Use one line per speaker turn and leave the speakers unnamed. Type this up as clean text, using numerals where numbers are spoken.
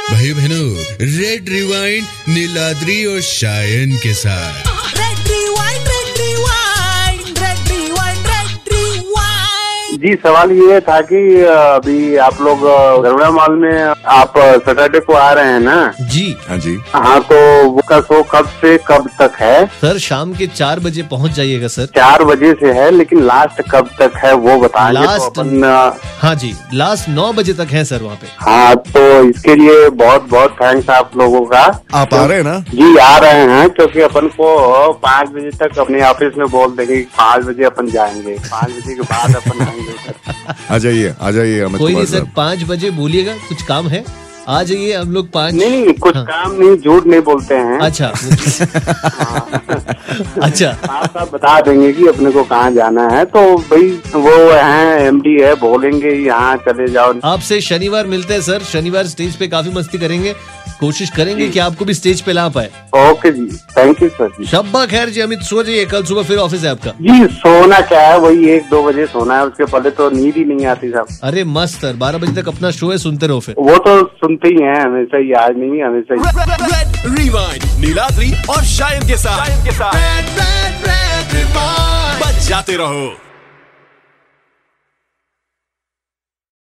भाई बहनों, red rewind Niladri और शायन के साथ।
Red rewind, red rewind, red rewind, red rewind.
जी, सवाल ये था कि अभी आप लोग गरुड़ा मॉल में आप सैटरडे को आ रहे हैं ना?
जी
हाँ जी।
हाँ, तो वो का शो कब से कब तक है?
सर, शाम के 4 बजे पहुंच जाइएगा सर।
4 बजे से है, लेकिन लास्ट कब तक है वो बताएंगे
लास्ट
तो अपन।
हाँ जी, लास्ट 9 बजे तक है सर वहाँ पे।
हाँ, तो इसके लिए बहुत बहुत थैंक्स आप लोगों का।
आप आ रहे हैं ना?
जी, आ रहे हैं, क्योंकि अपन को 5 बजे तक अपने ऑफिस में बोल देंगे कि 5 बजे अपन जाएंगे, 5 बजे के बाद अपन आएंगे सर।
आ जाइए अमित
कोई नहीं
कुमार
सर,
साहब।
5 बजे बोलिएगा, कुछ काम है, आ जाइए हम लोग 5।
नहीं, कुछ
हाँ।
काम नहीं, झूठ नहीं बोलते हैं।
अच्छा अच्छा,
आप बता देंगे कि अपने को कहाँ जाना है, तो भाई वो है एमडी है, बोलेंगे यहाँ चले जाओ।
आपसे शनिवार मिलते हैं सर। शनिवार स्टेज पे काफी मस्ती करेंगे, कोशिश करेंगे कि आपको भी स्टेज पे ला पाए।
Okay ji, thank you sir ji.
शब्बा खैर जी। अमित, सो जाइए, कल सुबह फिर ऑफिस है आपका।
जी, सोना क्या है, वही 1-2 बजे सोना है, उसके पहले तो नींद ही नहीं आती साहब।
अरे मस्त सर, 12 बजे तक अपना शो है, सुनते रहो फिर।
वो तो सुनते ही हैं हमेशा ही, आज नहीं हमेशा ही।
रेड रिवाइंड नीलाद्री और शायन के साथ बच जाते रहो।